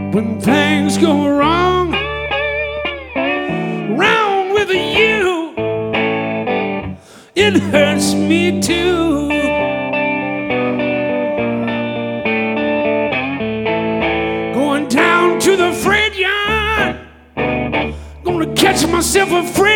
When things go wrong, wrong with you, it hurts me too. Going down to the freight yard, gonna catch myself a freight